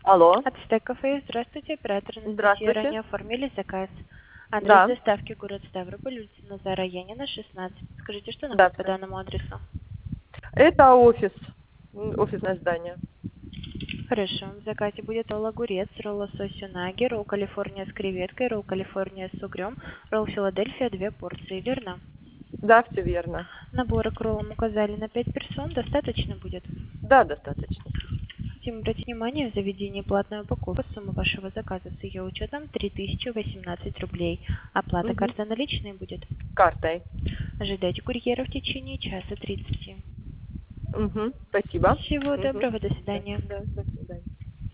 Алло. Ацтек кафе, здравствуйте, оператор Анастасия, Здравствуйте. ранее оформили заказ. Адрес Да. доставки город Ставрополь, улица Назара Янина, 16. Скажите, что Да, находится по все. данному адресу? Это офис. Офисное здание. Хорошо. В заказе будет ролл огурец, ролл лосось унаги, ролл Калифорния с креветкой, ролл Калифорния с угрем, ролл Филадельфия 2 порции, верно? Да, все верно. Наборы к роллам указали на 5 персон, достаточно будет? Да, достаточно. Хотим обратить внимание, в заведении платная упаковка, сумма вашего заказа с ее учетом 3018 рублей. Оплата Угу. карта наличной будет? Картой. Ожидайте курьера в течение часа 30. Угу. Спасибо. Всего Угу. доброго, до Да, свидания. да, да.